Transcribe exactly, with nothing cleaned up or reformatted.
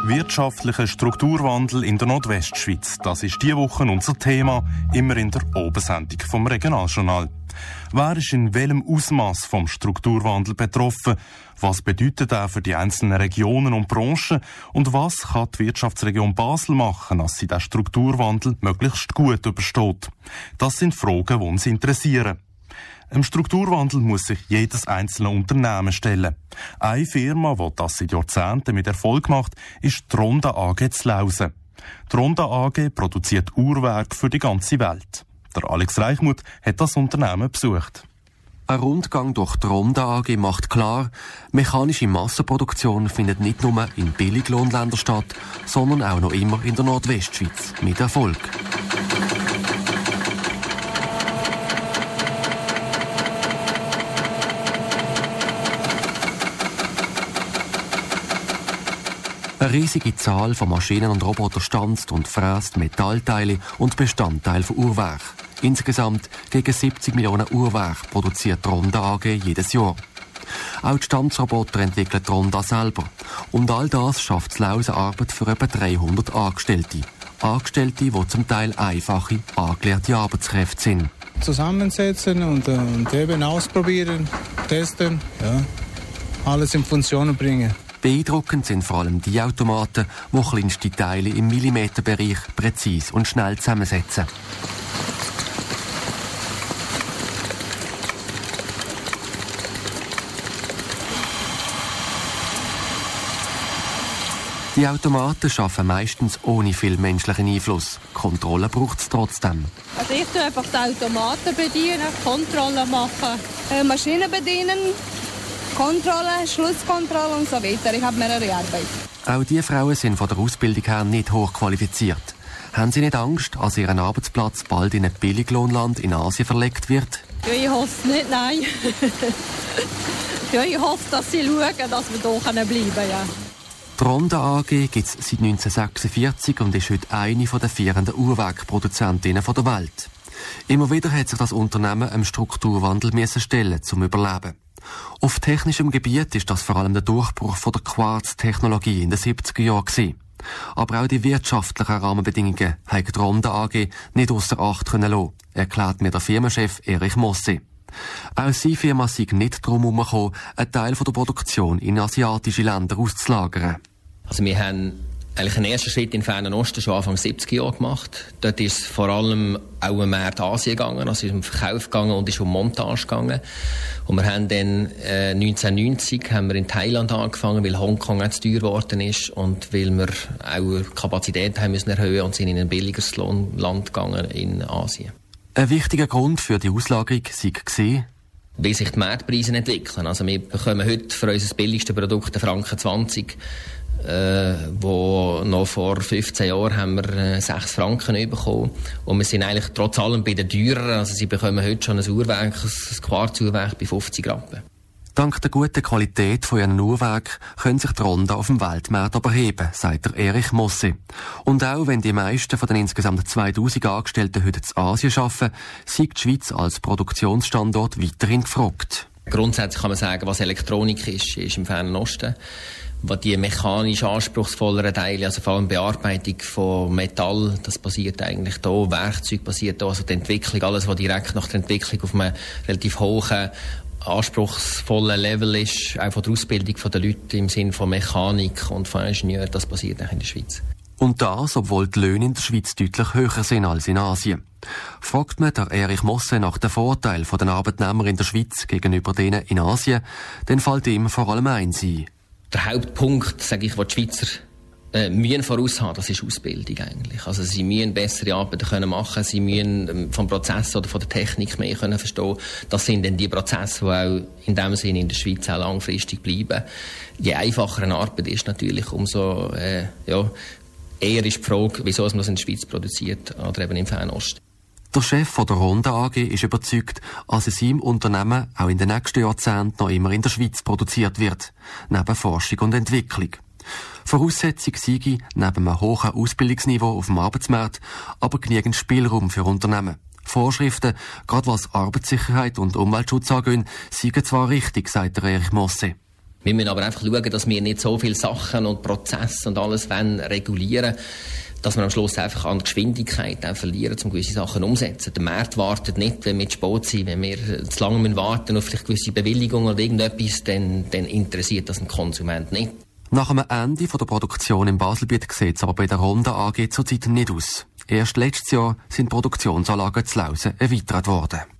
Wirtschaftlicher Strukturwandel in der Nordwestschweiz. Das ist diese Woche unser Thema, immer in der Obersendung vom Regionaljournal. Wer ist in welchem Ausmaß vom Strukturwandel betroffen? Was bedeutet er für die einzelnen Regionen und Branchen? Und was kann die Wirtschaftsregion Basel machen, dass sie den Strukturwandel möglichst gut übersteht? Das sind Fragen, die uns interessieren. Im Strukturwandel muss sich jedes einzelne Unternehmen stellen. Eine Firma, die das seit Jahrzehnten mit Erfolg macht, ist die Ronda A G zu Lausen. Die Ronda A G produziert Uhrwerke für die ganze Welt. Der Alex Reichmuth hat das Unternehmen besucht. Ein Rundgang durch die Ronda A G macht klar, mechanische Massenproduktion findet nicht nur in Billiglohnländern statt, sondern auch noch immer in der Nordwestschweiz mit Erfolg. Eine riesige Zahl von Maschinen und Robotern stanzt und fräst Metallteile und Bestandteile von Uhrwerken. Insgesamt gegen siebzig Millionen Uhrwerke produziert die Ronda A G jedes Jahr. Auch die Stanzroboter entwickelt die Ronda selber. Und all das schafft das Lausen Arbeit für etwa dreihundert Angestellte. Angestellte, die zum Teil einfache, angelehrte Arbeitskräfte sind. Zusammensetzen und, und eben ausprobieren, testen, ja, alles in Funktion bringen. Beeindruckend sind vor allem die Automaten, die kleinste Teile im Millimeterbereich präzise und schnell zusammensetzen. Die Automaten arbeiten meistens ohne viel menschlichen Einfluss. Kontrolle braucht es trotzdem. Also ich tue einfach die Automaten bedienen, Kontrolle machen. Äh, Maschinen bedienen, Kontrolle, Schlusskontrolle und so weiter. Ich habe mehrere Arbeit. Auch diese Frauen sind von der Ausbildung her nicht hochqualifiziert. Haben Sie nicht Angst, dass Ihr Arbeitsplatz bald in ein Billiglohnland in Asien verlegt wird? Ja, ich hoffe es nicht, nein. Ja, ich hoffe, dass Sie schauen, dass wir hier bleiben können. Ja. Die Ronda A G gibt es seit neunzehnhundertsechsundvierzig und ist heute eine der führenden Uhrwerkproduzentinnen der Welt. Immer wieder hat sich das Unternehmen einem Strukturwandel stellen, zum Überleben. Auf technischem Gebiet ist das vor allem der Durchbruch von der Quarz-Technologie in den siebziger Jahren gewesen. Aber auch die wirtschaftlichen Rahmenbedingungen haben die Ronda A G nicht ausser Acht können lassen, erklärt mir der Firmenchef Erich Mosse. Auch seine Firma sei nicht darum herumgekommen, einen Teil der Produktion in asiatische Länder auszulagern. Also wir haben eigentlich einen ersten Schritt in den Fernen Osten schon Anfang siebziger Jahre gemacht. Dort ist es vor allem auch um Markt Asien gegangen, also es ist um Verkauf gegangen und ist um Montage gegangen. Und wir haben dann äh, neunzehnhundertneunzig haben wir in Thailand angefangen, weil Hongkong auch zu teuer geworden ist und weil wir auch Kapazität haben müssen erhöhen und sind in ein billigeres Land gegangen in Asien. Ein wichtiger Grund für die Auslagerung sei gewesen, wie sich die Marktpreise entwickeln. Also wir bekommen heute für unser billigstes Produkt einen Franken zwanzig, äh, wo noch vor fünfzehn Jahren haben wir äh, sechs Franken bekommen. Und wir sind eigentlich trotz allem bei den teureren. Also sie bekommen heute schon ein Uhrwerk, ein Quarzuhrwerk bei fünfzig Rappen. Dank der guten Qualität von ihren Uhrwerken können sich die Ronda auf dem Weltmarkt aber heben, sagt der Erich Mosse. Und auch wenn die meisten von den insgesamt zweitausend Angestellten heute in Asien arbeiten, sei die Schweiz als Produktionsstandort weiterhin gefragt. Grundsätzlich kann man sagen, was Elektronik ist, ist im Fernen Osten. Was die mechanisch anspruchsvolleren Teile, also vor allem Bearbeitung von Metall, das passiert eigentlich da, Werkzeug passiert da, also die Entwicklung, alles was direkt nach der Entwicklung auf einem relativ hohen anspruchsvollen Level ist, auch von der Ausbildung der Leute im Sinne von Mechanik und von Ingenieuren, das passiert in der Schweiz. Und das, obwohl die Löhne in der Schweiz deutlich höher sind als in Asien. Fragt man der Erich Mosse nach dem Vorteil der Arbeitnehmer in der Schweiz gegenüber denen in Asien, dann fällt ihm vor allem eins ein. Der Hauptpunkt, sage ich, was die Schweizer äh, müssen voraus haben, das ist Ausbildung eigentlich. Also sie müssen bessere Arbeiten können machen, sie müssen ähm, vom Prozess oder von der Technik mehr können verstehen. Das sind dann die Prozesse, die auch in dem Sinne in der Schweiz auch langfristig bleiben. Je einfacher eine Arbeit ist natürlich, umso äh, ja, eher ist die Frage, wieso man das in der Schweiz produziert oder eben im Fernost. Der Chef von der Ronda A G ist überzeugt, dass in seinem Unternehmen auch in den nächsten Jahrzehnten noch immer in der Schweiz produziert wird, neben Forschung und Entwicklung. Voraussetzung sei neben einem hohen Ausbildungsniveau auf dem Arbeitsmarkt aber genügend Spielraum für Unternehmen. Vorschriften, gerade was Arbeitssicherheit und Umweltschutz angeht, seien zwar richtig, sagt der Erich Mosse. Wir müssen aber einfach schauen, dass wir nicht so viele Sachen und Prozesse und alles wollen regulieren, dass wir am Schluss einfach an Geschwindigkeit verlieren, um gewisse Sachen umzusetzen. Der Markt wartet nicht, wenn wir zu spät sind. Wenn wir zu lange warten auf vielleicht gewisse Bewilligungen oder irgendetwas, dann, dann interessiert das den Konsument nicht. Nach dem Ende der Produktion im Baselbiet sieht es aber bei der Ronda A G zurzeit nicht aus. Erst letztes Jahr sind Produktionsanlagen zu Lausen erweitert worden.